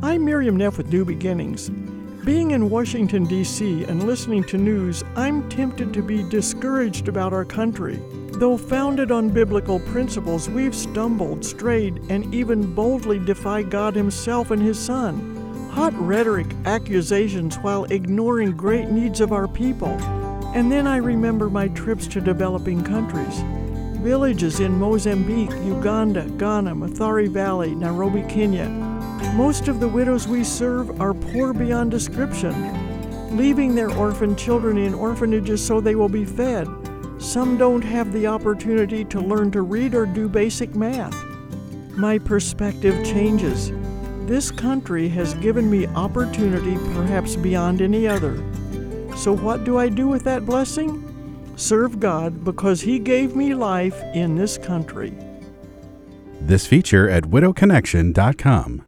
I'm Miriam Neff with New Beginnings. Being in Washington, D.C. and listening to news, I'm tempted to be discouraged about our country. Though founded on biblical principles, we've stumbled, strayed, and even boldly defied God Himself and His Son. Hot rhetoric, accusations while ignoring great needs of our people. And then I remember my trips to developing countries. Villages in Mozambique, Uganda, Ghana, Mathare Valley, Nairobi, Kenya. Most of the widows we serve are poor beyond description, leaving their orphan children in orphanages so they will be fed. Some don't have the opportunity to learn to read or do basic math. My perspective changes. This country has given me opportunity perhaps beyond any other. So what do I do with that blessing? Serve God because He gave me life in this country. This feature at widowconnection.com.